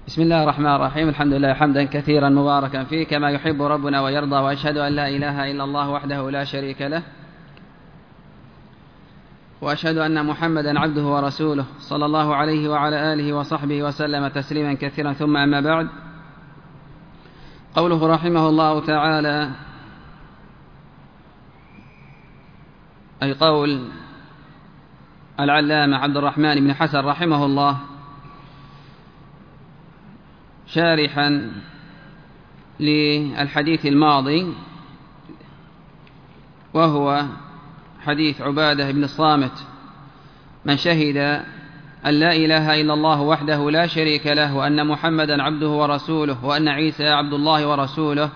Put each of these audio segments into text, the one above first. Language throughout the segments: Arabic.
بسم الله الرحمن الرحيم. الحمد لله حمدا كثيرا مباركا فيه كما يحب ربنا ويرضى، وأشهد أن لا إله إلا الله وحده لا شريك له، وأشهد أن محمدا عبده ورسوله صلى الله عليه وعلى آله وصحبه وسلم تسليما كثيرا. ثم أما بعد، قوله رحمه الله تعالى، أي قول العلامة عبد الرحمن بن حسن رحمه الله شارحا للحديث الماضي، وهو حديث عبادة بن الصامت: من شهد أن لا إله إلا الله وحده لا شريك له، وأن محمدا عبده ورسوله، وأن عيسى عبد الله ورسوله،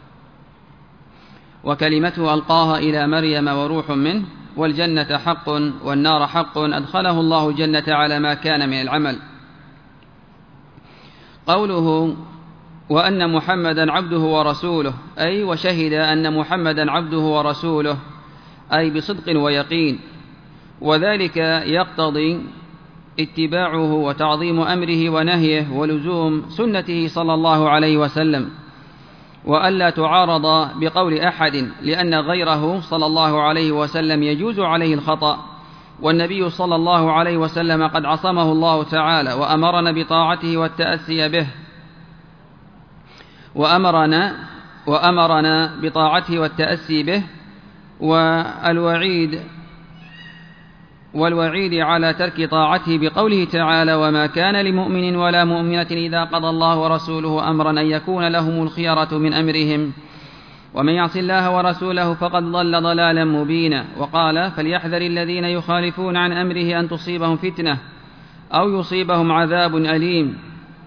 وكلمته ألقاها إلى مريم وروح منه، والجنة حق والنار حق، أدخله الله الجنة على ما كان من العمل. قوله وأن محمدا عبده ورسوله، أي وشهد أن محمدا عبده ورسوله، أي بصدق ويقين، وذلك يقتضي اتباعه وتعظيم أمره ونهيه ولزوم سنته صلى الله عليه وسلم، وألا تعارض بقول أحد، لأن غيره صلى الله عليه وسلم يجوز عليه الخطأ، والنبي صلى الله عليه وسلم قد عصمه الله تعالى وأمرنا بطاعته والتأسي به، وأمرنا بطاعته والتأسي به، والوعيد على ترك طاعته بقوله تعالى: وما كان لمؤمن ولا مؤمنة إذا قضى الله ورسوله أمرا أن يكون لهم الخيرة من أمرهم، ومن يعص الله ورسوله فقد ضل ضلالا مبينا. وقال: فليحذر الذين يخالفون عن أمره أن تصيبهم فتنة أو يصيبهم عذاب أليم.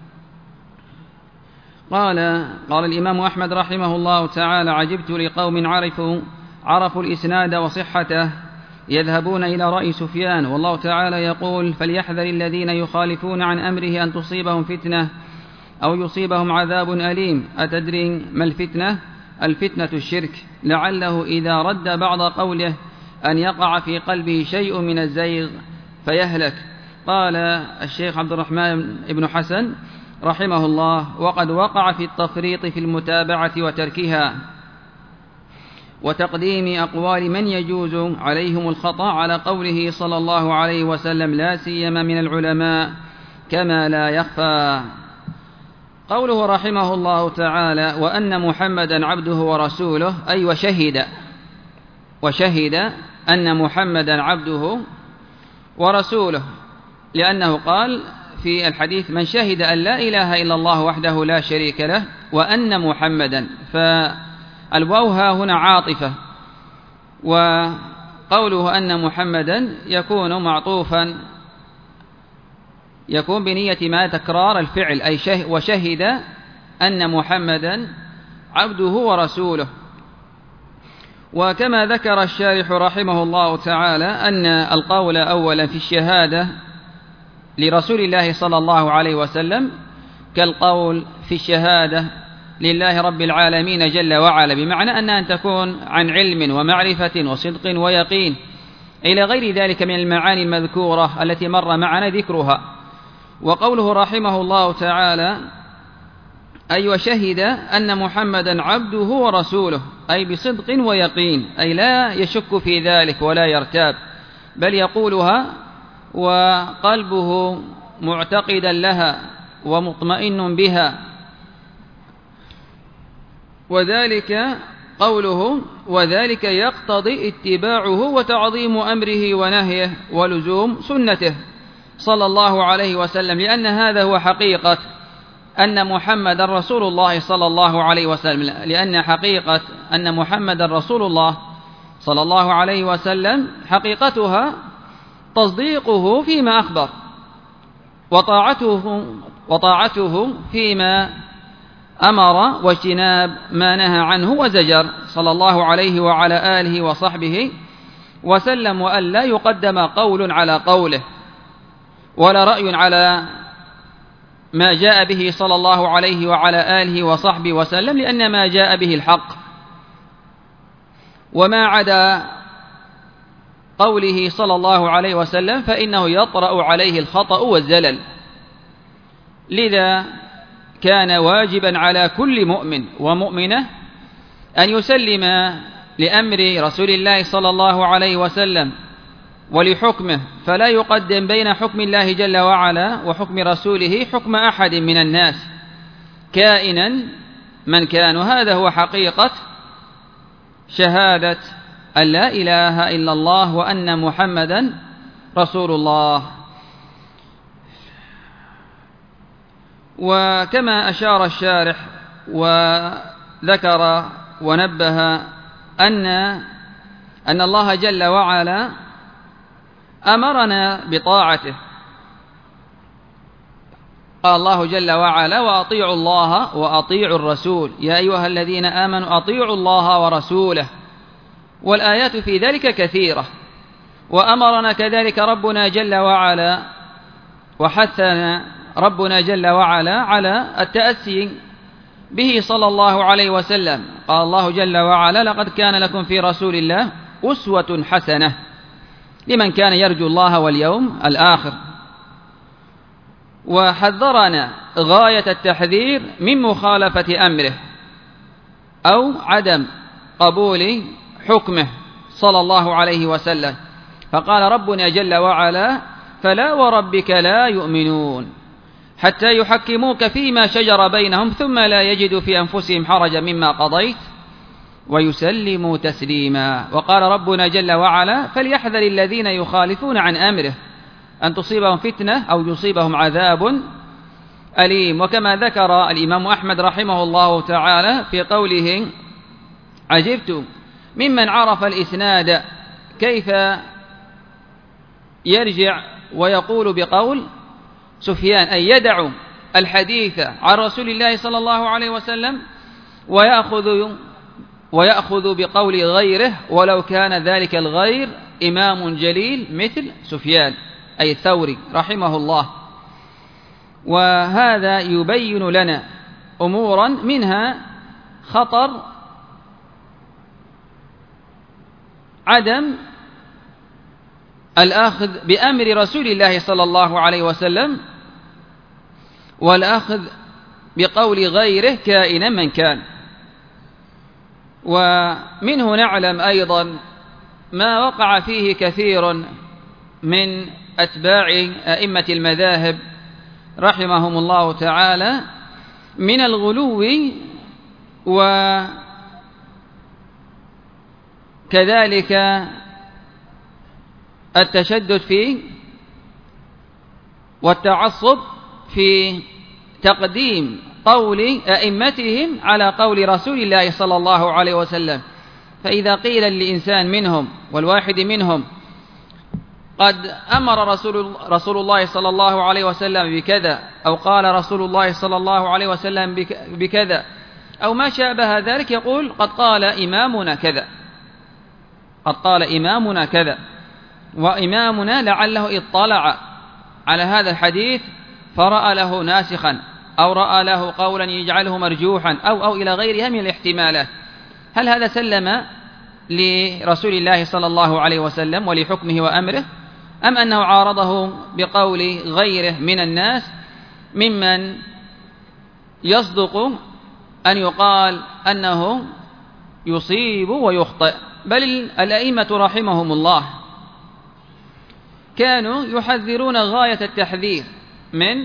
قال الإمام أحمد رحمه الله تعالى: عجبت لقوم عرفوا الإسناد وصحته يذهبون إلى رأي سفيان، والله تعالى يقول: فليحذر الذين يخالفون عن أمره أن تصيبهم فتنة أو يصيبهم عذاب أليم. أتدري ما الفتنة؟ الفتنة الشرك، لعله إذا رد بعض قوله أن يقع في قلبه شيء من الزيغ فيهلك. قال الشيخ عبد الرحمن بن حسن رحمه الله: وقد وقع في التفريط في المتابعة وتركها، وتقديم أقوال من يجوز عليهم الخطأ على قوله صلى الله عليه وسلم، لا سيما من العلماء، كما لا يخفى. قوله رحمه الله تعالى: وأن محمدا عبده ورسوله، أي وشهد أن محمدا عبده ورسوله، لأنه قال في الحديث: من شهد أن لا إله إلا الله وحده لا شريك له وأن محمدا، فالواو ها هنا عاطفة، وقوله أن محمدا يكون معطوفا، يكون بنية ما تكرار الفعل، أي وشهد أن محمدا عبده ورسوله. وكما ذكر الشارح رحمه الله تعالى أن القول أولا في الشهادة لرسول الله صلى الله عليه وسلم كالقول في الشهادة لله رب العالمين جل وعلا، بمعنى أن تكون عن علم ومعرفة وصدق ويقين إلى غير ذلك من المعاني المذكورة التي مر معنا ذكرها. وقوله رحمه الله تعالى: أي وشهد أن محمدا عبده ورسوله، أي بصدق ويقين، أي لا يشك في ذلك ولا يرتاب، بل يقولها وقلبه معتقدا لها ومطمئن بها. وذلك قوله: وذلك يقتضي اتباعه وتعظيم أمره ونهيه ولزوم سنته صلى الله عليه وسلم، لأن هذا هو حقيقة أن محمد رسول الله صلى الله عليه وسلم، لأن حقيقة أن محمد رسول الله صلى الله عليه وسلم حقيقتها تصديقه فيما أخبر، وطاعته فيما أمر، واجتناب ما نهى عنه وزجر صلى الله عليه وعلى آله وصحبه وسلم، وأن لا يقدم قول على قوله ولا رأي على ما جاء به صلى الله عليه وعلى آله وصحبه وسلم، لأن ما جاء به الحق، وما عدا قوله صلى الله عليه وسلم فإنه يطرأ عليه الخطأ والزلل. لذا كان واجبا على كل مؤمن ومؤمنة أن يسلم لأمر رسول الله صلى الله عليه وسلم ولحكمه، فلا يقدم بين حكم الله جل وعلا وحكم رسوله حكم أحد من الناس كائنا من كان. هذا هو حقيقة شهادة أن لا إله إلا الله وأن محمدا رسول الله. وكما أشار الشارح وذكر ونبه أن الله جل وعلا أمرنا بطاعته. قال الله جل وعلا: وأطيعوا الله وأطيعوا الرسول يا أيها الذين آمنوا أطيعوا الله ورسوله. والآيات في ذلك كثيرة. وأمرنا كذلك ربنا جل وعلا وحثنا ربنا جل وعلا على التأسي به صلى الله عليه وسلم. قال الله جل وعلا: لقد كان لكم في رسول الله أسوة حسنة لمن كان يرجو الله واليوم الآخر. وحذرنا غاية التحذير من مخالفة أمره أو عدم قبول حكمه صلى الله عليه وسلم. فقال ربنا جل وعلا: فلا وربك لا يؤمنون حتى يحكموك فيما شجر بينهم ثم لا يجدوا في أنفسهم حرجا مما قضيت ويسلموا تسليما. وقال ربنا جل وعلا: فليحذر الذين يخالفون عن أمره أن تصيبهم فتنة أو يصيبهم عذاب أليم. وكما ذكر الإمام أحمد رحمه الله تعالى في قوله: عجبت ممن عرف الإسناد كيف يرجع ويقول بقول سفيان، أي يدع الحديث عن رسول الله صلى الله عليه وسلم ويأخذ بقول غيره ولو كان ذلك الغير إمام جليل مثل سفيان أي الثوري رحمه الله. وهذا يبين لنا أمورا منها خطر عدم الأخذ بأمر رسول الله صلى الله عليه وسلم والأخذ بقول غيره كائنا من كان. ومنه نعلم أيضا ما وقع فيه كثير من أتباع أئمة المذاهب رحمهم الله تعالى من الغلو وكذلك التشدد فيه والتعصب في تقديم قول أئمتهم على قول رسول الله صلى الله عليه وسلم. فإذا قيل لإنسان منهم والواحد منهم قد أمر رسول الله صلى الله عليه وسلم بكذا أو قال رسول الله صلى الله عليه وسلم بكذا أو ما شابه ذلك، يقول: قد قال إمامنا كذا، قد قال إمامنا كذا. وإمامنا لعله اطلع على هذا الحديث فرأى له ناسخا أو رأى له قولا يجعله مرجوحا أو إلى غيرها من الاحتمالات. هل هذا سلم لرسول الله صلى الله عليه وسلم ولحكمه وأمره، أم أنه عارضه بقول غيره من الناس ممن يصدق أن يقال أنه يصيب ويخطئ؟ بل الأئمة رحمهم الله كانوا يحذرون غاية التحذير من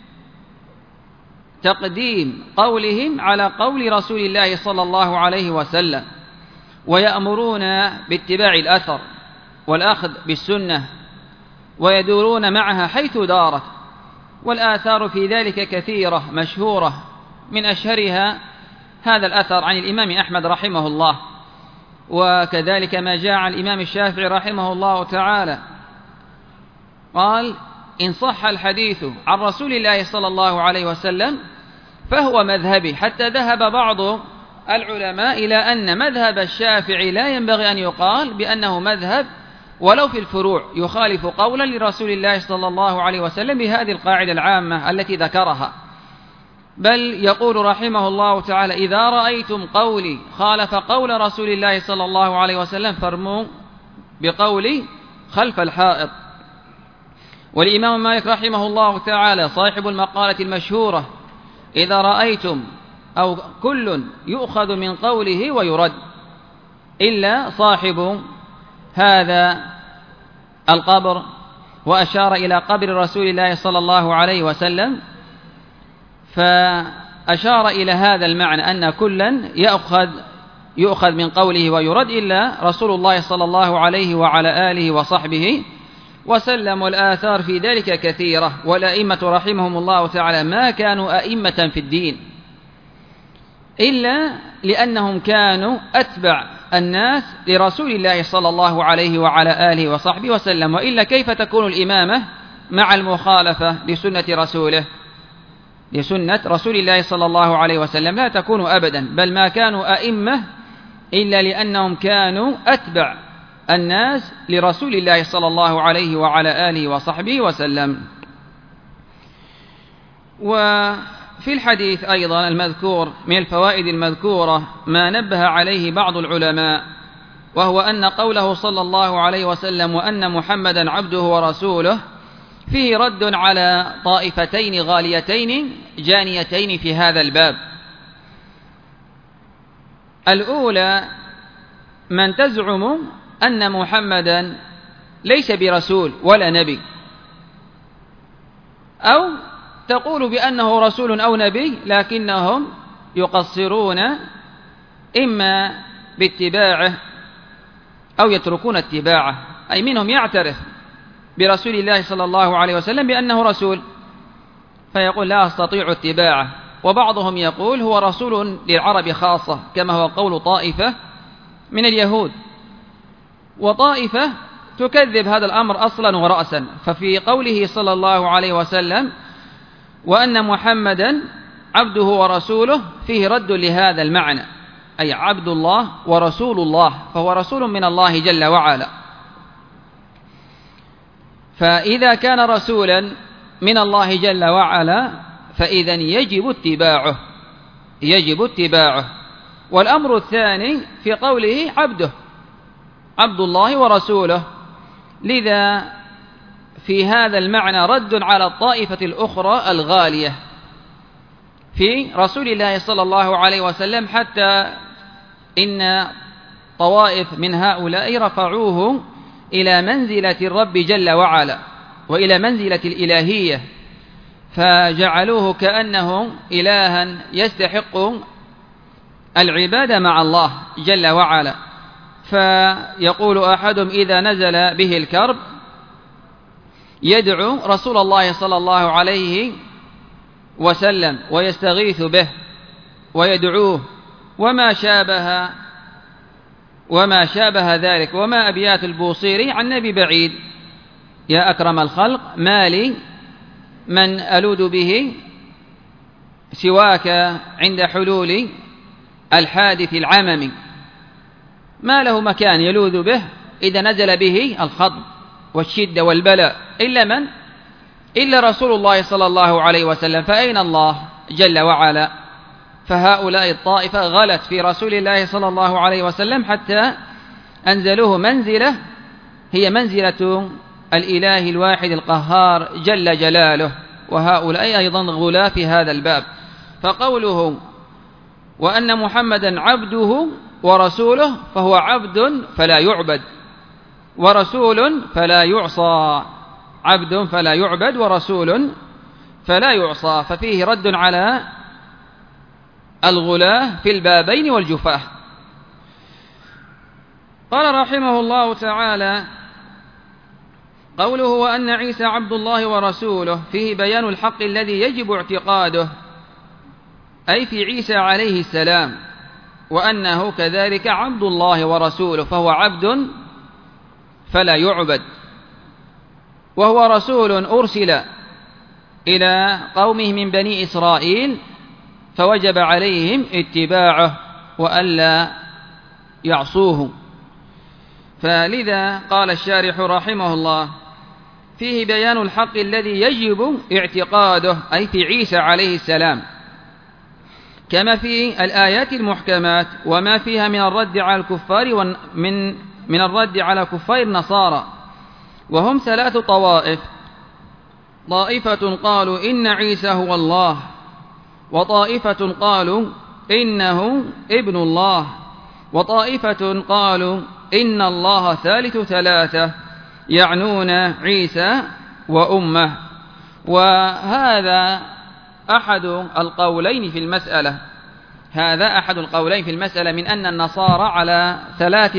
تقديم قولهم على قول رسول الله صلى الله عليه وسلم، ويأمرون باتباع الأثر والأخذ بالسنة ويدورون معها حيث دارت. والآثار في ذلك كثيرة مشهورة، من أشهرها هذا الأثر عن الإمام أحمد رحمه الله، وكذلك ما جاء عن الإمام الشافعي رحمه الله تعالى قال: إن صح الحديث عن رسول الله صلى الله عليه وسلم فهو مذهبي. حتى ذهب بعض العلماء إلى أن مذهب الشافعي لا ينبغي أن يقال بأنه مذهب ولو في الفروع يخالف قولا لرسول الله صلى الله عليه وسلم بهذه القاعدة العامة التي ذكرها. بل يقول رحمه الله تعالى: إذا رأيتم قولي خالف قول رسول الله صلى الله عليه وسلم فارموا بقولي خلف الحائط. والإمام مالك رحمه الله تعالى صاحب المقالة المشهورة إذا رأيتم أو كل يؤخذ من قوله ويرد إلا صاحب هذا القبر، وأشار إلى قبر رسول الله صلى الله عليه وسلم، فأشار إلى هذا المعنى أن كلا يؤخذ من قوله ويرد إلا رسول الله صلى الله عليه وعلى آله وصحبه وسلم. والآثار في ذلك كثيرة، والأئمة رحمهم الله تعالى ما كانوا أئمة في الدين إلا لأنهم كانوا أتبع الناس لرسول الله صلى الله عليه وعلى آله وصحبه وسلم، وإلا كيف تكون الإمامة مع المخالفة لسنة رسول الله صلى الله عليه وسلم؟ لا تكون أبدا، بل ما كانوا أئمة إلا لأنهم كانوا أتبع الناس لرسول الله صلى الله عليه وعلى آله وصحبه وسلم. وفي الحديث أيضا المذكور من الفوائد المذكورة ما نبه عليه بعض العلماء، وهو أن قوله صلى الله عليه وسلم وأن محمدا عبده ورسوله فيه رد على طائفتين غاليتين جانيتين في هذا الباب. الأولى من تزعم أن محمدا ليس برسول ولا نبي، أو تقول بأنه رسول أو نبي لكنهم يقصرون إما باتباعه أو يتركون اتباعه، أي منهم يعترف برسول الله صلى الله عليه وسلم بأنه رسول فيقول لا أستطيع اتباعه، وبعضهم يقول هو رسول للعرب خاصة كما هو قول طائفة من اليهود، وطائفة تكذب هذا الأمر أصلا ورأسا. ففي قوله صلى الله عليه وسلم وأن محمدا عبده ورسوله فيه رد لهذا المعنى، أي عبد الله ورسول الله، فهو رسول من الله جل وعلا. فإذا كان رسولا من الله جل وعلا فإذا يجب اتباعه. والأمر الثاني في قوله عبد الله ورسوله، لذا في هذا المعنى رد على الطائفة الأخرى الغالية في رسول الله صلى الله عليه وسلم، حتى إن طوائف من هؤلاء رفعوه إلى منزلة الرب جل وعلا وإلى منزلة الإلهية، فجعلوه كأنه إلها يستحق العبادة مع الله جل وعلا. فيقول أحدهم إذا نزل به الكرب يدعو رسول الله صلى الله عليه وسلم ويستغيث به ويدعوه وما شابه ذلك. وما أبيات البوصيري عن نبي بعيد يا أكرم الخلق ما لي من ألوذ به سواك عند حلول الحادث العمم، ما له مكان يلوذ به إذا نزل به الخضب والشدة والبلاء إلا رسول الله صلى الله عليه وسلم، فأين الله جل وعلا؟ فهؤلاء الطائفة غلت في رسول الله صلى الله عليه وسلم حتى أنزلوه منزلة هي منزلة الإله الواحد القهار جل جلاله، وهؤلاء أيضا غلا في هذا الباب. فقوله وأن محمدا عبده ورسوله فهو عبد فلا يعبد ورسول فلا يعصى، عبد فلا يعبد ورسول فلا يعصى، ففيه رد على الغلاة في البابين والجفاه. قال رحمه الله تعالى قوله وأن عيسى عبد الله ورسوله فيه بيان الحق الذي يجب اعتقاده، أي في عيسى عليه السلام، وأنه كذلك عبد الله ورسوله، فهو عبد فلا يعبد، وهو رسول أرسل إلى قومه من بني إسرائيل فوجب عليهم اتباعه وألا يعصوه. فلذا قال الشارح رحمه الله فيه بيان الحق الذي يجب اعتقاده، أي في عيسى عليه السلام، كما في الآيات المحكمات وما فيها من الرد على الكفار من الرد على كفار النصارى، وهم 3 طوائف: طائفة قالوا إن عيسى هو الله، وطائفة قالوا إنه ابن الله، وطائفة قالوا إن الله ثالث ثلاثة، يعنون عيسى وأمه. وهذا أحد القولين في المسألة، هذا أحد القولين في المسألة من أن النصارى على ثلاث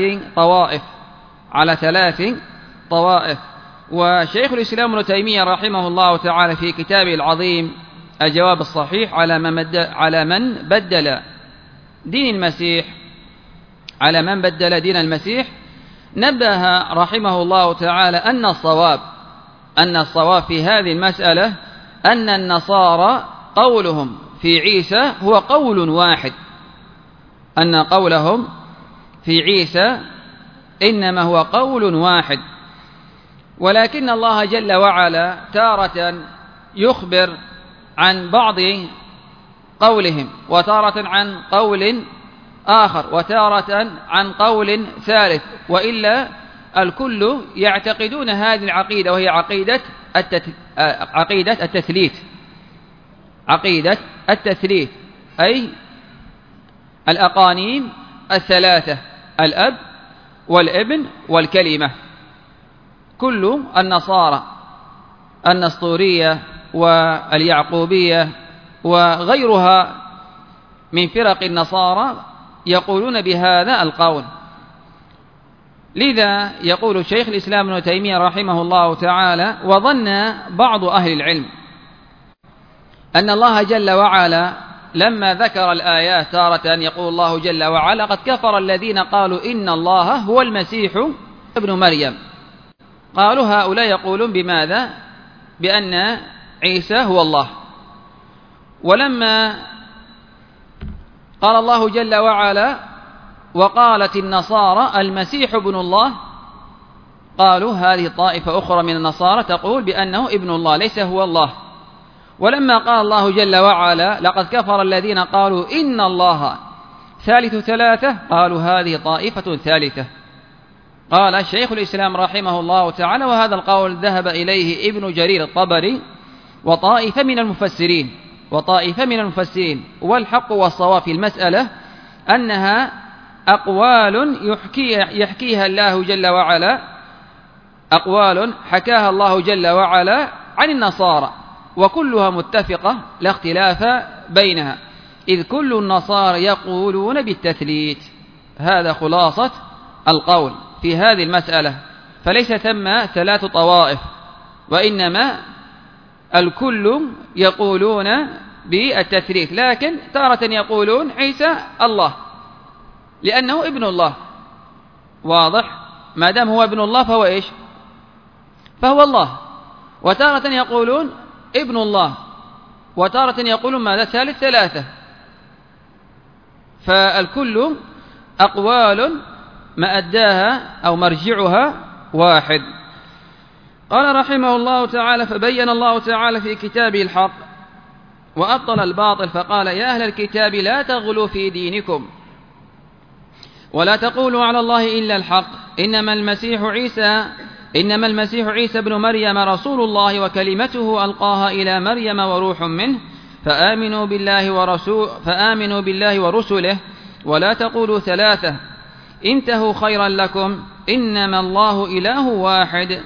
طوائف. وشيخ الإسلام ابن تيمية رحمه الله تعالى في كتابه العظيم الجواب الصحيح على من بدل دين المسيح نبه رحمه الله تعالى أن الصواب في هذه المسألة أن النصارى قولهم في عيسى هو قول واحد، أن قولهم في عيسى إنما هو قول واحد، ولكن الله جل وعلا تارة يخبر عن بعض قولهم، وتارة عن قول آخر، وتارة عن قول ثالث، وإلا الكل يعتقدون هذه العقيدة، وهي عقيدة التثليث، أي الأقانيم الثلاثة، الأب والابن والكلمة. كل النصارى النسطورية واليعقوبية وغيرها من فرق النصارى يقولون بهذا القول. لذا يقول شيخ الإسلام ابن تيمية رحمه الله تعالى: وظن بعض أهل العلم أن الله جل وعلا لما ذكر الآيات تارة يقول الله جل وعلا: قد كفر الذين قالوا إن الله هو المسيح ابن مريم. قالوا هؤلاء يقولون بماذا؟ بأن عيسى هو الله. ولما قال الله جل وعلا: وقالت النصارى المسيح ابن الله، قالوا هذه طائفة أخرى من النصارى تقول بأنه ابن الله ليس هو الله. ولما قال الله جل وعلا: لقد كفر الذين قالوا إن الله ثالث ثلاثة، قالوا هذه طائفة ثالثة. قال شيخ الإسلام رحمه الله تعالى: وهذا القول ذهب إليه ابن جرير الطبري وطائفة من المفسرين، والحق والصواب في المسألة أنها أقوال يحكيها الله جل وعلا، أقوال حكاها الله جل وعلا عن النصارى، وكلها متفقة لا اختلاف بينها، إذ كل النصارى يقولون بالتثليث. هذا خلاصة القول في هذه المسألة، فليس ثم ثلاث طوائف، وإنما الكل يقولون بالتثليث، لكن تارة يقولون عيسى الله لأنه ابن الله، واضح؟ ما دام هو ابن الله فهو إيش؟ فهو الله. وتارة يقولون ابن الله، وتارة يقولون ماذا؟ ثالث ثلاثة. فالكل أقوال مأداها أو مرجعها واحد. قال رحمه الله تعالى: فبين الله تعالى في كتابه الحق وأبطل الباطل، فقال: يا أهل الكتاب لا تغلوا في دينكم ولا تقولوا على الله إلا الحق، إنما المسيح عيسى ابن مريم رسول الله وكلمته ألقاها إلى مريم وروح منه، فآمنوا بالله ورسله ولا تقولوا ثلاثة، انتهوا خيرا لكم، إنما الله إله واحد،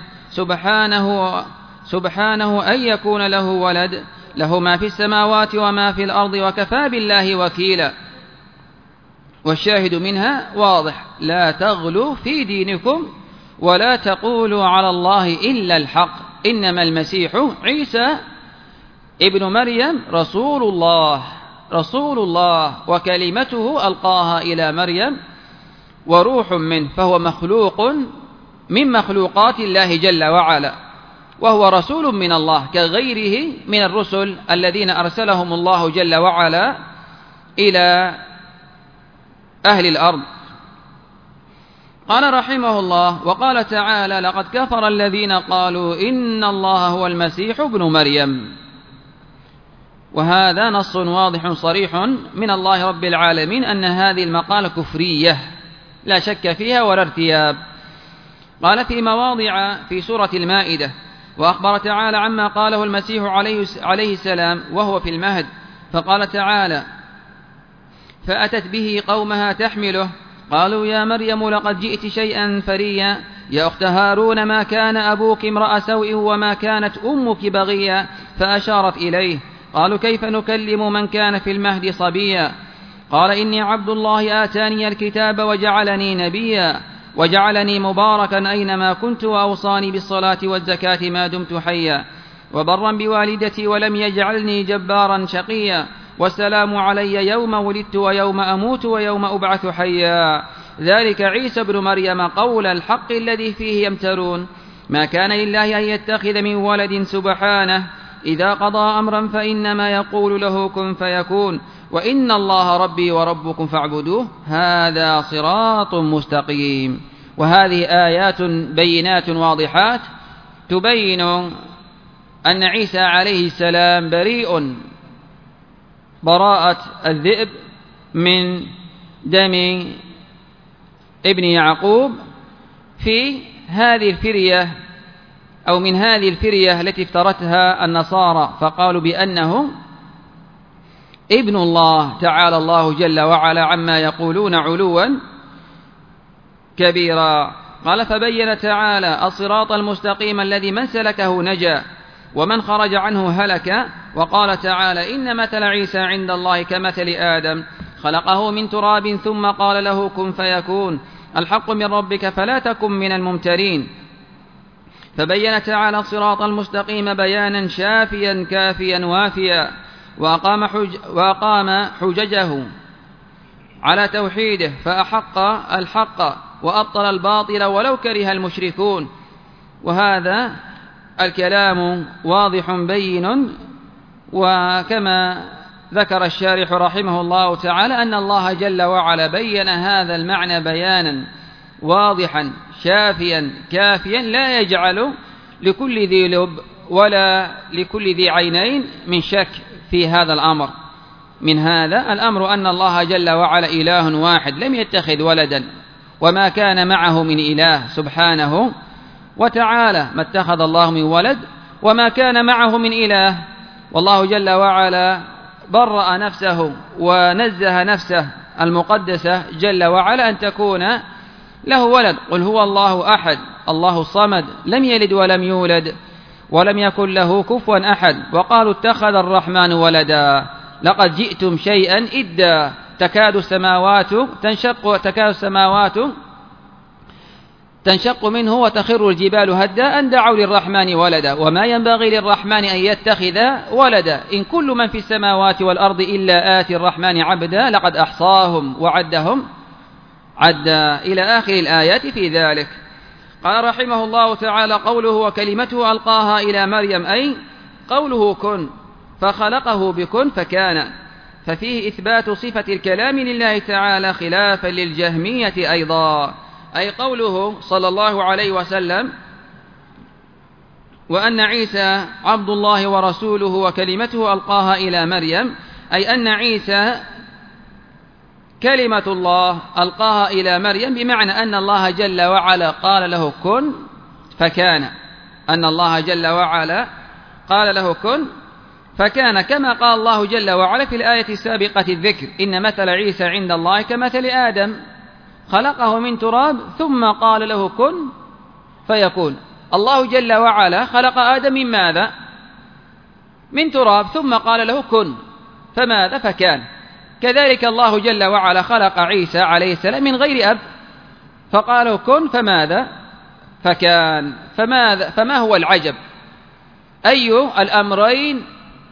سبحانه أن يكون له ولد، له ما في السماوات وما في الأرض، وكفى بالله وكيلا. والشاهد منها واضح: لا تغلوا في دينكم ولا تقولوا على الله إلا الحق، إنما المسيح عيسى ابن مريم رسول الله وكلمته ألقاها إلى مريم وروح منه، فهو مخلوق من مخلوقات الله جل وعلا، وهو رسول من الله كغيره من الرسل الذين أرسلهم الله جل وعلا إلى أهل الأرض. قال رحمه الله: وقال تعالى: لقد كفر الذين قالوا إن الله هو المسيح ابن مريم. وهذا نص واضح صريح من الله رب العالمين أن هذه المقالة كفرية لا شك فيها ولا ارتياب. قال في مواضع في سورة المائدة: وأخبر تعالى عما قاله المسيح عليه السلام وهو في المهد: فقال تعالى: فأتت به قومها تحمله قالوا يا مريم لقد جئت شيئا فريا يا أخت هارون ما كان أبوك امرأ سوء وما كانت أمك بغيا فأشارت إليه. قالوا كيف نكلم من كان في المهد صبيا قال إني عبد الله آتاني الكتاب وجعلني نبيا وجعلني مباركا أينما كنت وأوصاني بالصلاة والزكاة ما دمت حيا وبرا بوالدتي ولم يجعلني جبارا شقيا والسلام علي يوم ولدت ويوم أموت ويوم أبعث حيا ذلك عيسى ابن مريم قول الحق الذي فيه يمترون ما كان لله أن يتخذ من ولد سبحانه إذا قضى أمرا فإنما يقول له كن فيكون وإن الله ربي وربكم فاعبدوه هذا صراط مستقيم. وهذه آيات بينات واضحات تبين أن عيسى عليه السلام بريء براءة الذئب من دم ابن يعقوب في هذه الفرية أو من هذه الفرية التي افترتها النصارى فقالوا بأنه ابن الله تعالى الله جل وعلا عما يقولون علوا كبيرا. قال فبين تعالى الصراط المستقيم الذي من سلكه نجا ومن خرج عنه هلك. وقال تعالى إن مثل عيسى عند الله كمثل آدم خلقه من تراب ثم قال له كن فيكون الحق من ربك فلا تكن من الممترين. فبين تعالى الصراط المستقيم بيانا شافيا كافيا وافيا وأقام حججه على توحيده فأحق الحق وأبطل الباطل ولو كره المشركون. وهذا الكلام واضح بين. وكما ذكر الشارح رحمه الله تعالى أن الله جل وعلا بين هذا المعنى بيانا واضحا شافيا كافيا لا يجعل لكل ذي لب ولا لكل ذي عينين من شك في هذا الأمر. من هذا الأمر أن الله جل وعلا إله واحد لم يتخذ ولدا وما كان معه من إله سبحانه وتعالى ما اتخذ الله من ولد وما كان معه من إله. والله جل وعلا برأ نفسه ونزه نفسه المقدسة جل وعلا أن تكون له ولد. قل هو الله أحد الله الصمد لم يلد ولم يولد ولم يكن له كفوا أحد. وقالوا اتخذ الرحمن ولدا لقد جئتم شيئا إدا تكاد السماوات تنشق منه وتخر الجبال هدا أن دعوا للرحمن ولدا وما ينبغي للرحمن أن يتخذ ولدا إن كل من في السماوات والأرض إلا آتي الرحمن عبدا لقد أحصاهم وعدهم عدا إلى آخر الآيات في ذلك. قال رحمه الله تعالى قوله وكلمته ألقاها إلى مريم أي قوله كن فخلقه بكن فكان ففيه إثبات صفة الكلام لله تعالى خلافا للجهمية أيضا. أي قوله صلى الله عليه وسلم وأن عيسى عبد الله ورسوله وكلمته ألقاها إلى مريم أي أن عيسى كلمة الله ألقاها إلى مريم بمعنى أن الله جل وعلا قال له كن فكان أن الله جل وعلا قال له كن فكان كما قال الله جل وعلا في الآية السابقة الذكر إن مثل عيسى عند الله كمثل آدم خلقه من تراب ثم قال له كن فيكون. الله جل وعلا خلق آدم من ماذا؟ من تراب ثم قال له كن فماذا؟ فكان. كذلك الله جل وعلا خلق عيسى عليه السلام من غير أب فقال له كن فماذا؟ فكان. فما هو العجب؟ أي الأمرين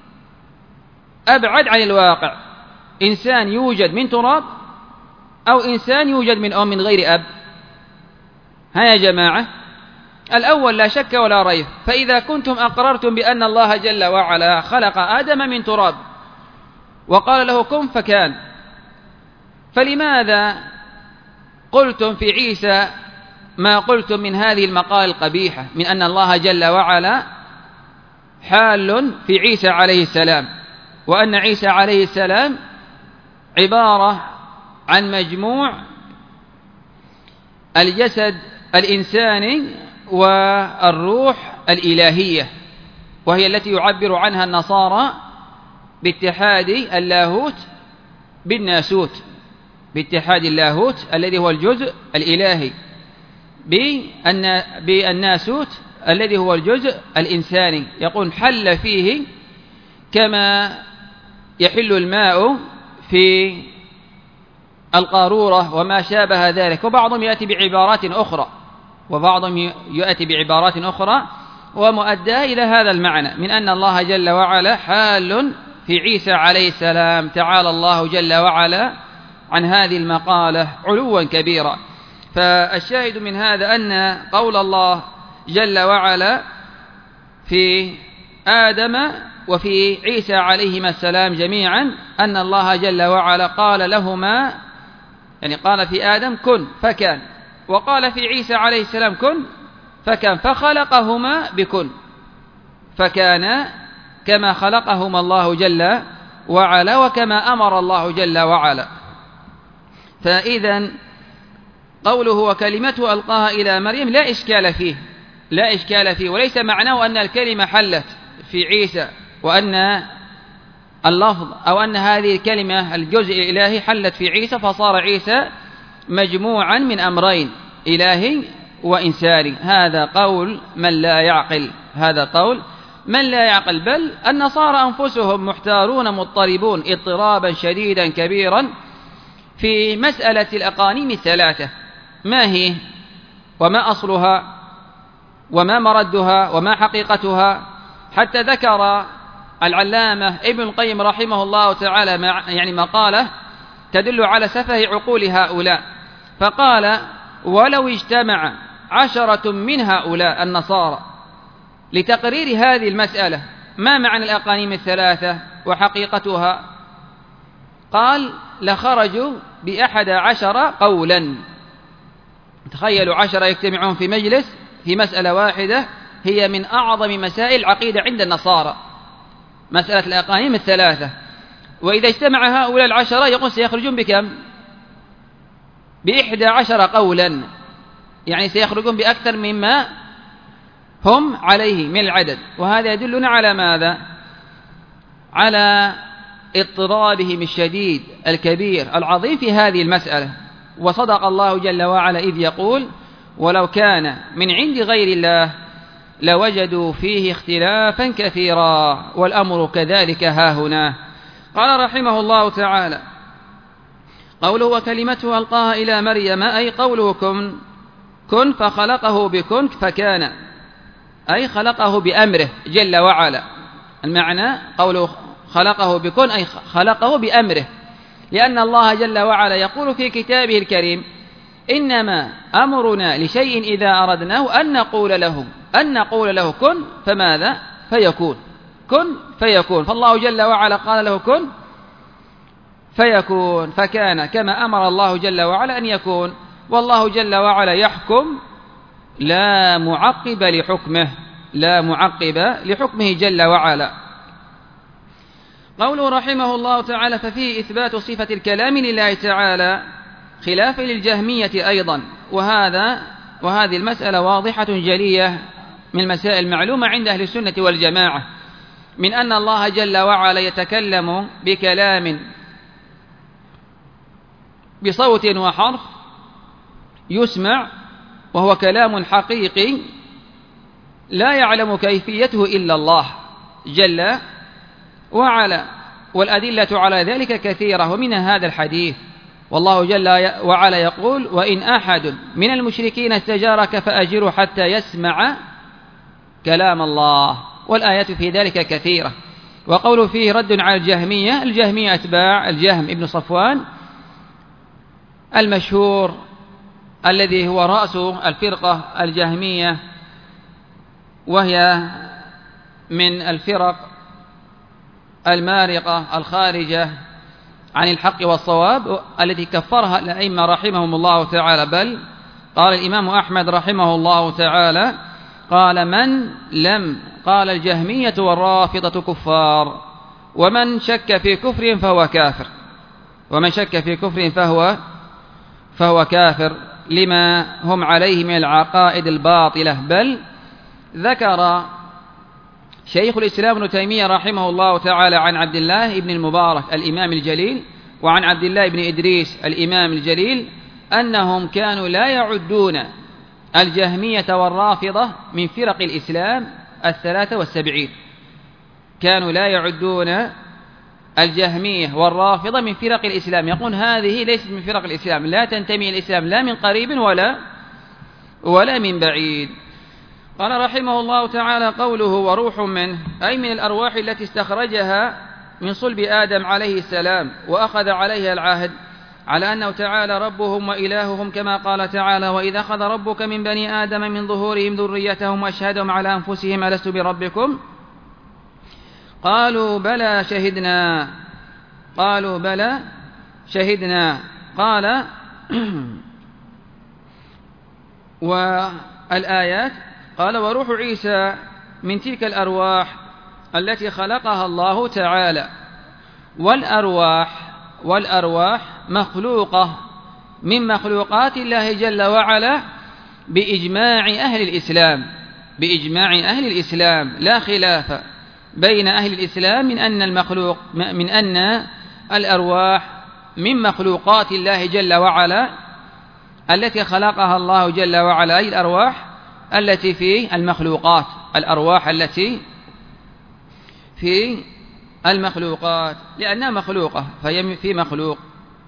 أبعد عن الواقع؟ إنسان يوجد من تراب أو إنسان يوجد من غير أب؟ ها يا جماعة، الأول لا شك ولا ريب. فإذا كنتم أقررتم بأن الله جل وعلا خلق آدم من تراب وقال له كن فكان فلماذا قلتم في عيسى ما قلتم من هذه المقال القبيحة من أن الله جل وعلا حال في عيسى عليه السلام وأن عيسى عليه السلام عبارة عن مجموع الجسد الإنساني والروح الإلهية وهي التي يعبر عنها النصارى باتحاد اللاهوت بالناسوت، باتحاد اللاهوت الذي هو الجزء الإلهي بالناسوت الذي هو الجزء الإنساني. يقول حل فيه كما يحل الماء في القارورة وما شابه ذلك. وبعضهم يأتي بعبارات أخرى ومؤداه إلى هذا المعنى من أن الله جل وعلا حال في عيسى عليه السلام. تعالى الله جل وعلا عن هذه المقالة علوا كبيرا. فالشاهد من هذا أن قول الله جل وعلا في آدم وفي عيسى عليهما السلام جميعا أن الله جل وعلا قال لهما، يعني قال في آدم كن فكان، وقال في عيسى عليه السلام كن فكان، فخلقهما بكن فكان كما خلقهما الله جل وعلا وكما أمر الله جل وعلا. فإذا قوله وكلمته ألقاها إلى مريم لا إشكال فيه، وليس معناه أن الكلمة حلت في عيسى وأن اللفظ أو أن هذه الكلمة الجزء الإلهي حلت في عيسى فصار عيسى مجموعا من أمرين إلهي وإنساني. هذا قول من لا يعقل، بل النصارى أنفسهم محتارون مضطربون اضطرابا شديدا كبيرا في مسألة الأقانيم الثلاثة، ما هي وما أصلها وما مردها وما حقيقتها، حتى ذكر العلامة ابن القيم رحمه الله تعالى يعني مقالة تدل على سفه عقول هؤلاء، فقال ولو اجتمع 10 من هؤلاء النصارى لتقرير هذه المسألة ما معنى الأقانيم الثلاثة وحقيقتها، قال لخرجوا ب11 قولا. تخيلوا 10 يجتمعون في مجلس في مسألة واحدة هي من أعظم مسائل العقيدة عند النصارى، مسألة الأقانيم الثلاثة. وإذا اجتمع هؤلاء 10 يقول سيخرجون بكم؟ ب11 قولا، يعني سيخرجون بأكثر مما هم عليه من العدد. وهذا يدلنا على ماذا؟ على اضطرابهم الشديد الكبير العظيم في هذه المسألة. وصدق الله جل وعلا إذ يقول ولو كان من عند غير الله لوجدوا فيه اختلافا كثيرا والأمر كذلك هاهنا. قال رحمه الله تعالى قوله وكلمته ألقاها إلى مريم، أي قوله كن فخلقه بكن فكان، أي خلقه بأمره جل وعلا. المعنى قوله خلقه بكن أي خلقه بأمره، لأن الله جل وعلا يقول في كتابه الكريم إنما أمرنا لشيء إذا أردناه أن نقول له كن فماذا؟ فيكون. كن فيكون. فالله جل وعلا قال له كن فيكون، فكان كما أمر الله جل وعلا أن يكون. والله جل وعلا يحكم لا معقب لحكمه جل وعلا. قوله رحمه الله تعالى ففيه إثبات صفة الكلام لله تعالى خلافا للجهمية أيضا. وهذه المسألة واضحة جلية من المسائل المعلومة عند أهل السنة والجماعة، من أن الله جل وعلا يتكلم بكلام بصوت وحرف يسمع، وهو كلام حقيقي لا يعلم كيفيته إلا الله جل وعلا. والأدلة على ذلك كثيرة، ومنها هذا الحديث والله جل وعلا يقول وإن أحد من المشركين استجارك فأجره حتى يسمع كلام الله. والآيات في ذلك كثيرة. وقوله فيه رد على الجهمية أتباع الجهم ابن صفوان المشهور الذي هو رأس الفرقة الجهمية، وهي من الفرق المارقة الخارجة عن الحق والصواب التي كفرها الأئمة رحمهم الله تعالى. بل قال الإمام أحمد رحمه الله تعالى قال الجهمية والرافضة كفار، ومن شك في كفر فهو كافر لما هم عليه من العقائد الباطلة. بل ذكر شيخ الإسلام ابن تيمية رحمه الله تعالى عن عبد الله بن المبارك الإمام الجليل وعن عبد الله بن إدريس الإمام الجليل أنهم كانوا لا يعدون الجهمية والرافضة من فرق الإسلام 73. كانوا لا يعدون الجهمية والرافضة من فرق الإسلام، يقول هذه ليست من فرق الإسلام، لا تنتمي الإسلام لا من قريب ولا من بعيد. قال رحمه الله تعالى: قوله وروح منه، أي من الأرواح التي استخرجها من صلب آدم عليه السلام وأخذ عليها العهد على أنه تعالى ربهم وإلههم، كما قال تعالى: وإذ أخذ ربك من بني آدم من ظهورهم ذريتهم وأشهدهم على أنفسهم ألست بربكم قالوا بلى شهدنا قال والآيات قال: وروح عيسى من تلك الأرواح التي خلقها الله تعالى. والأرواح مخلوقة من مخلوقات الله جل وعلا بإجماع أهل الإسلام، لا خلاف بين أهل الإسلام من أن الأرواح من مخلوقات الله جل وعلا التي خلقها الله جل وعلا، أي الأرواح التي في المخلوقات، الأرواح التي في المخلوقات، لأنها مخلوقة فهي في مخلوق.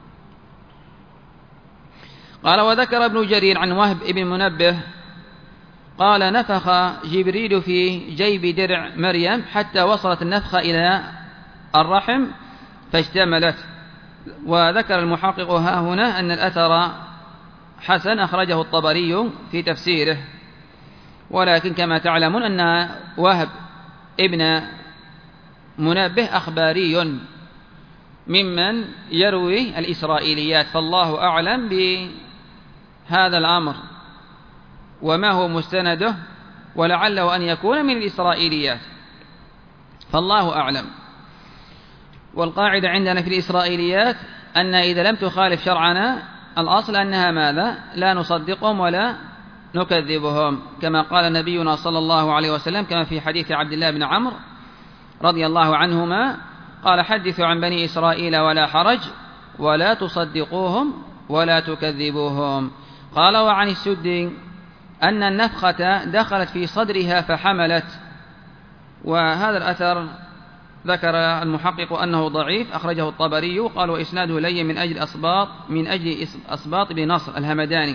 قال: وذكر ابن جرير عن وهب بن منبه قال: نفخ جبريل في جيب درع مريم حتى وصلت النفخة إلى الرحم فاشتملت. وذكر المحقق ها هنا أن الأثر حسن، أخرجه الطبري في تفسيره، ولكن كما تعلمون أن وهب ابن منبه أخباري ممن يروي الإسرائيليات، فالله أعلم بهذا الأمر وما هو مستنده، ولعله أن يكون من الإسرائيليات، فالله أعلم. والقاعدة عندنا في الإسرائيليات أن إذا لم تخالف شرعنا الأصل أنها ماذا؟ لا نصدقهم ولا نكذبهم، كما قال نبينا صلى الله عليه وسلم كما في حديث عبد الله بن عمرو رضي الله عنهما قال: حدثوا عن بني إسرائيل ولا حرج ولا تصدقوهم ولا تكذبوهم. قال: وعن السدي أن النفخة دخلت في صدرها فحملت. وهذا الأثر ذكر المحقق أنه ضعيف، أخرجه الطبري، قال: وإسناده لين من أجل أسباط بن نصر الهمداني.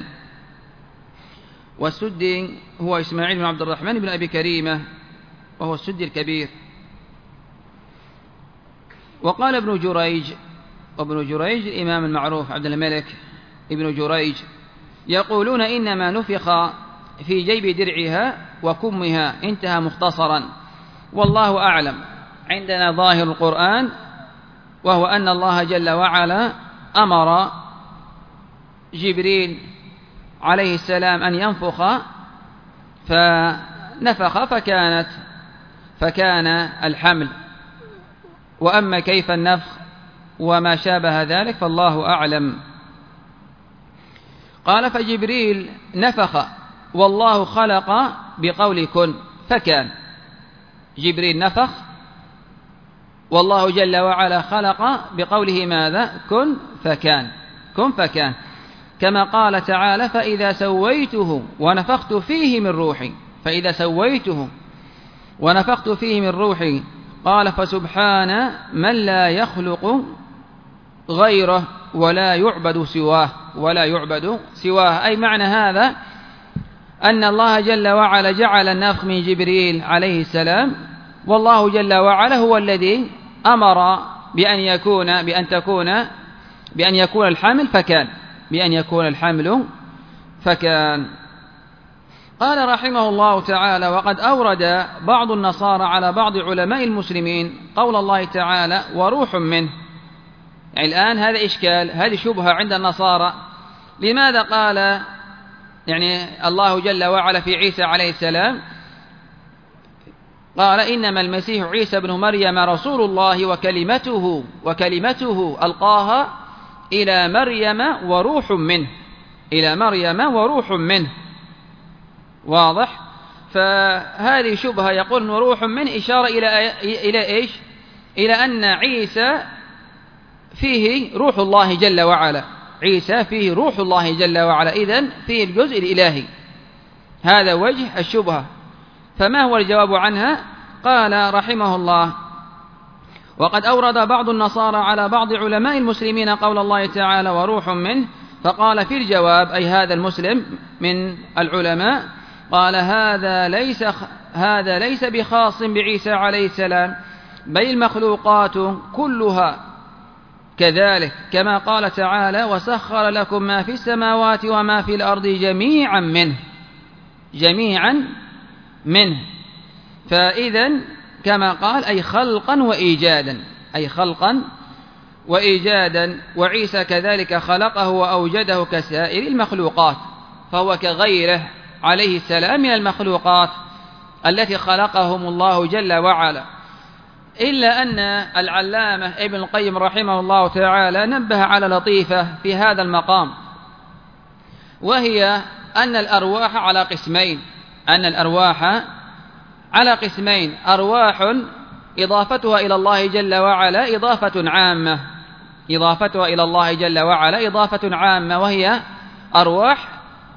والسدي هو إسماعيل بن عبد الرحمن بن أبي كريمة، وهو السدي الكبير. وقال ابن جريج الإمام المعروف عبد الملك ابن جريج: يقولون إنما نفخ في جيب درعها وكمها، انتهى مختصرا، والله أعلم. عندنا ظاهر القرآن وهو أن الله جل وعلا أمر جبريل عليه السلام أن ينفخ فنفخ فكان الحمل، وأما كيف النفخ وما شابه ذلك فالله أعلم. قال: فجبريل نفخ والله خلق بقول كن فكان. جبريل نفخ والله جل وعلا خلق بقوله ماذا؟ كن فكان، كما قال تعالى: فإذا سويته ونفخت فيه من روحي قال: فسبحان من لا يخلق غيره ولا يعبد سواه. أي معنى هذا أن الله جل وعلا جعل النفخ من جبريل عليه السلام، والله جل وعلا هو الذي أمر بأن يكون الحمل فكان. قال رحمه الله تعالى: وقد أورد بعض النصارى على بعض علماء المسلمين قول الله تعالى: وروح منه. يعني الآن هذا إشكال، هذه شبهة عند النصارى. لماذا قال الله جل وعلا في عيسى عليه السلام قال: إنما المسيح عيسى بن مريم رسول الله وكلمته ألقاها إلى مريم وروح منه. واضح؟ فهذه شبهة يقول روح منه إشارة إلى إيش؟ إلى أن عيسى فيه روح الله جل وعلا، عيسى فيه روح الله جل وعلا، إذن فيه الجزء الإلهي. هذا وجه الشبهة. فما هو الجواب عنها؟ قال رحمه الله: وقد أورد بعض النصارى على بعض علماء المسلمين قول الله تعالى وروح منه، فقال في الجواب، أي هذا المسلم من العلماء، قال هذا ليس بخاص بعيسى عليه السلام، بل المخلوقات كلها كذلك، كما قال تعالى وسخر لكم ما في السماوات وما في الأرض جميعا منه. فإذن كما قال أي خلقا وإيجادا، وعيسى كذلك خلقه وأوجده كسائر المخلوقات، فهو كغيره عليه السلام من المخلوقات التي خلقهم الله جل وعلا. إلا أن العلامة ابن القيم رحمه الله تعالى نبه على لطيفة في هذا المقام، وهي أن الأرواح على قسمين، أرواح إضافتها إلى الله جل وعلا إضافة عامة، وهي أرواح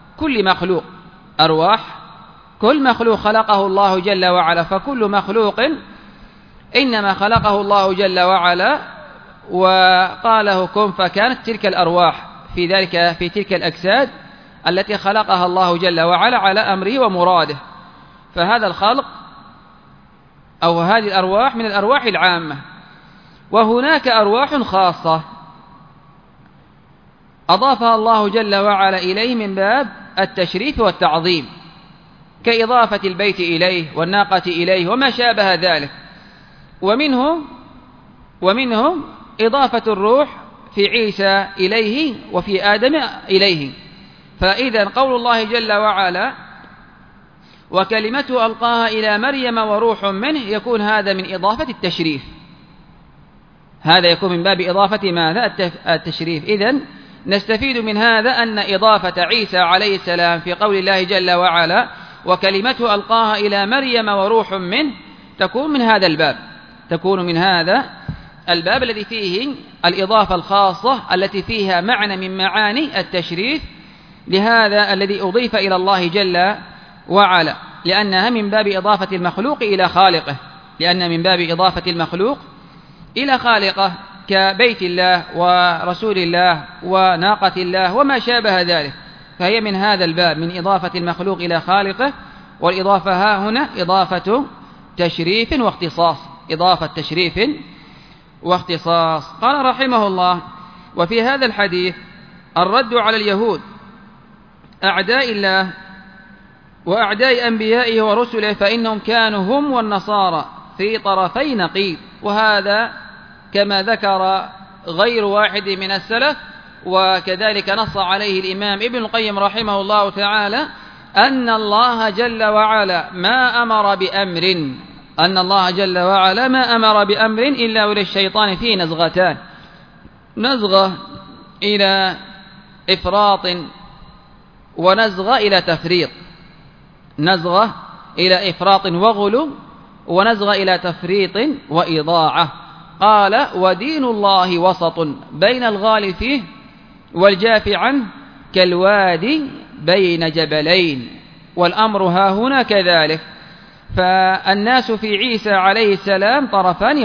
كل مخلوق خلقه الله جل وعلا، فكل مخلوق إنما خلقه الله جل وعلا وقاله كن فكانت تلك الأرواح في تلك الأجساد التي خلقها الله جل وعلا على أمره ومراده. فهذا الخلق أو هذه الأرواح من الأرواح العامة. وهناك أرواح خاصة أضافها الله جل وعلا إليه من باب التشريف والتعظيم، كإضافة البيت إليه والناقة إليه وما شابه ذلك. ومنهم إضافة الروح في عيسى إليه وفي آدم إليه. فإذا قول الله جل وعلا وكلمته ألقاها إلى مريم وروح منه، يكون هذا من إضافة التشريف، هذا يكون من باب إضافة ماذا؟ التشريف. إذن نستفيد من هذا أن إضافة عيسى عليه السلام في قول الله جل وعلا وكلمته ألقاها إلى مريم وروح منه تكون من هذا الباب الذي فيه الإضافة الخاصة التي فيها معنى من معاني التشريف لهذا الذي أضيف إلى الله جل وعلا، لأنها من باب إضافة المخلوق إلى خالقه، كبيت الله ورسول الله وناقة الله وما شابه ذلك، فهي من هذا الباب من إضافة المخلوق إلى خالقه. والإضافة ها هنا إضافة تشريف واختصاص. قال رحمه الله: وفي هذا الحديث الرد على اليهود أعداء الله وأعداء أنبيائه ورسله، فإنهم كانوا هم والنصارى في طرفي نقيض. وهذا كما ذكر غير واحد من السلف، وكذلك نص عليه الإمام ابن القيم رحمه الله تعالى، أن الله جل وعلا ما أمر بأمر إلا وللشيطان فيه نزغتان، نزغة إلى إفراط ونزغة إلى تفريط، نزغة إلى إفراط وغلو ونزغة إلى تفريط وإضاعة. قال ودين الله وسط بين الغال فيه والجاف عنه كالوادي بين جبلين. والأمر ها هنا كذلك، فالناس في عيسى عليه السلام طرفان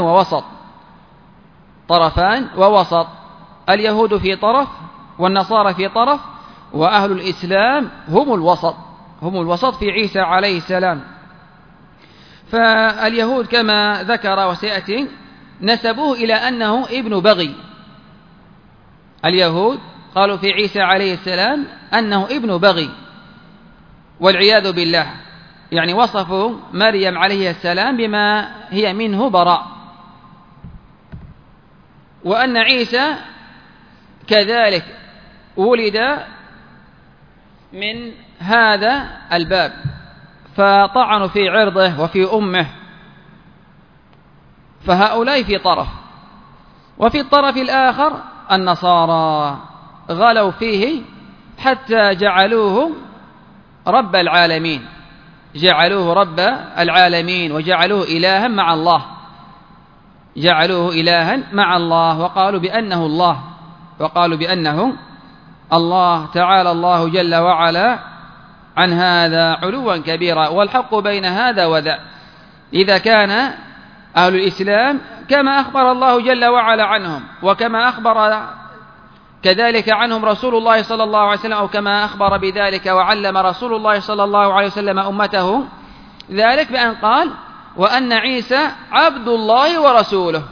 ووسط، اليهود في طرف والنصارى في طرف، وأهل الإسلام هم الوسط في عيسى عليه السلام. فاليهود كما ذكر وسيأتي نسبوه إلى أنه ابن بغي، اليهود قالوا في عيسى عليه السلام أنه ابن بغي والعياذ بالله، يعني وصفوا مريم عليه السلام بما هي منه براء، وأن عيسى كذلك ولد من هذا الباب، فطعنوا في عرضه وفي أمه. فهؤلاء في طرف، وفي الطرف الآخر النصارى غلوا فيه حتى جعلوه رب العالمين، جعلوه رب العالمين وجعلوه إلها مع الله، جعلوه إلها مع الله، وقالوا بأنه الله، وقالوا بأنه الله. تعالى الله جل وعلا عن هذا علوا كبيرا. والحق بين هذا وذا، إذا كان أهل الإسلام كما أخبر الله جل وعلا عنهم، وكما أخبر كذلك عنهم رسول الله صلى الله عليه وسلم، أو كما أخبر بذلك وعلم رسول الله صلى الله عليه وسلم أمته ذلك بأن قال: وأن عيسى عبد الله ورسوله.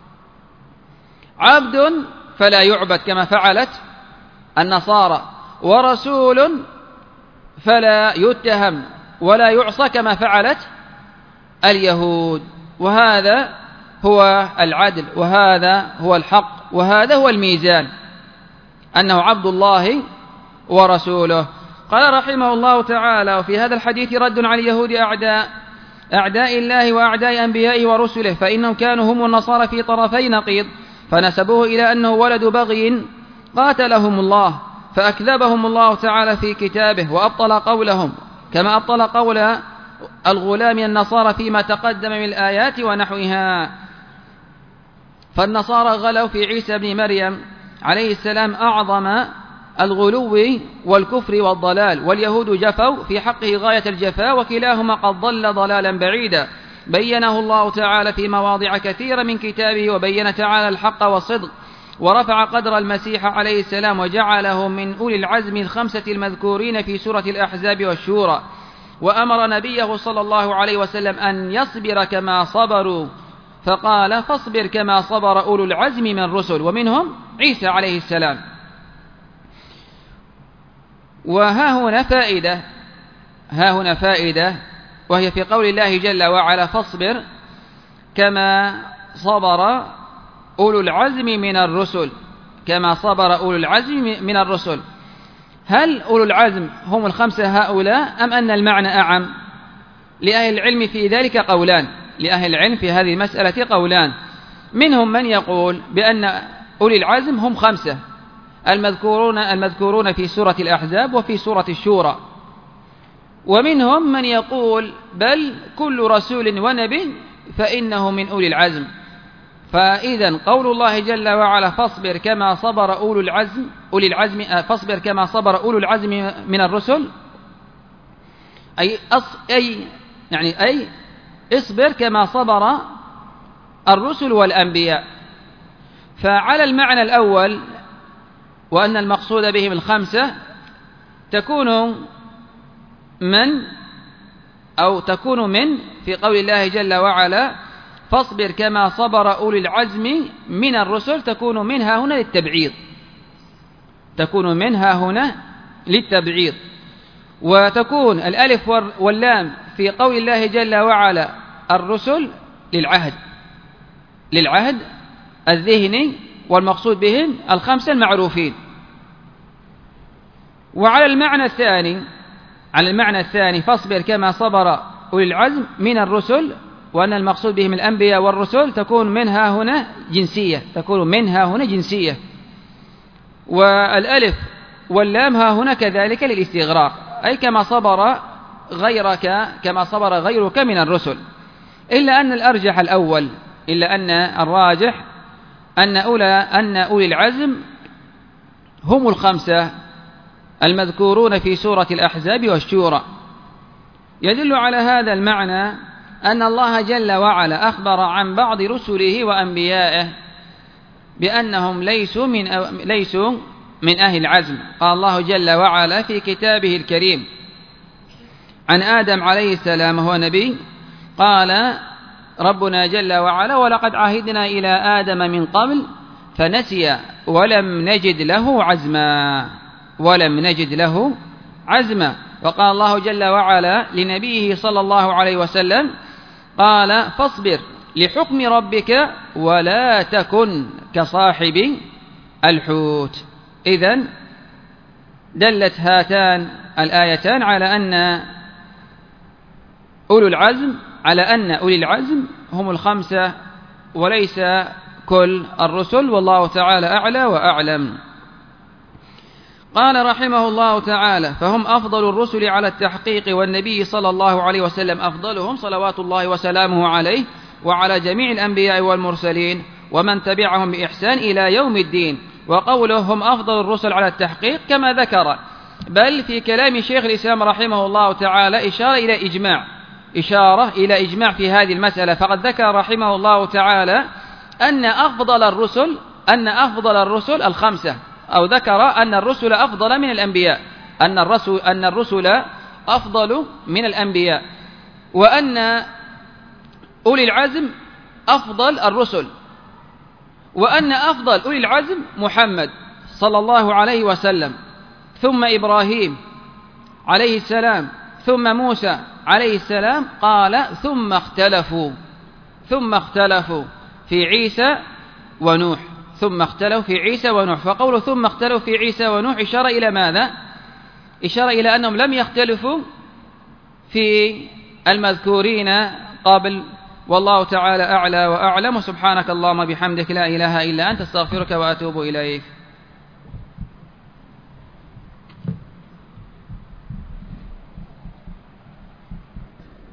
عبد فلا يعبد كما فعلت النصارى، ورسول فلا يتهم ولا يعصى كما فعلت اليهود. وهذا هو العدل، وهذا هو الحق، وهذا هو الميزان، أنه عبد الله ورسوله. قال رحمه الله تعالى: وفي هذا الحديث رد على اليهود أعداء الله وأعداء أنبيائه ورسله، فإنهم كانوا هم النصارى في طرفي نقيض، فنسبوه إلى أنه ولد بغي قاتلهم الله، فأكذبهم الله تعالى في كتابه وأبطل قولهم، كما أبطل قول الغلام النصارى فيما تقدم من الآيات ونحوها. فالنصارى غلوا في عيسى بن مريم عليه السلام أعظم الغلو والكفر والضلال، واليهود جفوا في حقه غاية الجفاء، وكلاهما قد ضل ضلالا بعيدا، بينه الله تعالى في مواضع كثيرة من كتابه، وبين تعالى الحق والصدق، ورفع قدر المسيح عليه السلام وجعله من أولي العزم الخمسة المذكورين في سورة الأحزاب والشورى، وأمر نبيه صلى الله عليه وسلم أن يصبر كما صبروا، فقال: فاصبر كما صبر أولو العزم من الرسل، ومنهم عيسى عليه السلام. وها هنا فائدة، وهي في قول الله جل وعلا: فاصبر كما صبر أولو العزم من الرسل، كما صبر أولو العزم من الرسل. هل أولو العزم هم الخمسة هؤلاء، أم أن المعنى أعم؟ لأهل العلم في ذلك قولان، لأهل العلم في هذه المسألة قولان. منهم من يقول بأن أولي العزم هم خمسة المذكورون في سورة الأحزاب وفي سورة الشورى، ومنهم من يقول بل كل رسول ونبي فإنه من أولي العزم. فإذا قول الله جل وعلا: فاصبر كما صبر أولي العزم فاصبر كما صبر أولو العزم من الرسل، أي اصبر كما صبر الرسل والأنبياء. فعلى المعنى الأول، وأن المقصود بهم الخمسة، تكون من في قول الله جل وعلا: فاصبر كما صبر أولي العزم من الرسل، تكون منها هنا للتبعيض، تكون منها هنا للتبعيض. وتكون الألف واللام في قول الله جل وعلا الرسل للعهد الذهني، والمقصود بهم الخمسة المعروفين. وعلى المعنى الثاني فاصبر كما صبر أولي العزم من الرسل، وأن المقصود بهم الأنبياء والرسل، تكون منها هنا جنسية، والألف واللام ها هنا كذلك للاستغراق، أي كما صبر غيرك من الرسل. إلا أن الراجح أن أولي العزم هم الخمسة المذكورون في سورة الأحزاب والشورى. يدل على هذا المعنى أن الله جل وعلا أخبر عن بعض رسله وأنبيائه بأنهم ليسوا من أهل العزم. قال الله جل وعلا في كتابه الكريم عن آدم عليه السلام وهو نبي، قال ربنا جل وعلا: ولقد عهدنا إلى آدم من قبل فنسي ولم نجد له عزما. وقال الله جل وعلا لنبيه صلى الله عليه وسلم، قال: فاصبر لحكم ربك ولا تكن كصاحب الحوت. إذن دلت هاتان الآيتان على أن أولي العزم هم الخمسة وليس كل الرسل، والله تعالى أعلى وأعلم. قال رحمه الله تعالى: فهم أفضل الرسل على التحقيق، والنبي صلى الله عليه وسلم أفضلهم صلوات الله وسلامه عليه وعلى جميع الأنبياء والمرسلين ومن تبعهم بإحسان إلى يوم الدين. وقوله هم أفضل الرسل على التحقيق كما ذكر، بل في كلام شيخ الإسلام رحمه الله تعالى إشارة إلى إجماع في هذه المسألة. فقد ذكر رحمه الله تعالى أن أفضل الرسل الخمسة، أو ذكر أن الرسل أفضل من الأنبياء، أن الرسل أفضل من الأنبياء، وأن أولي العزم أفضل الرسل، وأن أفضل أولي العزم محمد صلى الله عليه وسلم، ثم إبراهيم عليه السلام، ثم موسى عليه السلام. قال ثم اختلفوا في عيسى ونوح. فقوله ثم اختلفوا في عيسى ونوح إشارة إلى ماذا؟ إشارة إلى أنهم لم يختلفوا في المذكورين قبل. والله تعالى أعلى وأعلم، وسبحانك اللهم بحمدك لا إله إلا أنت، استغفرك وأتوب إليك.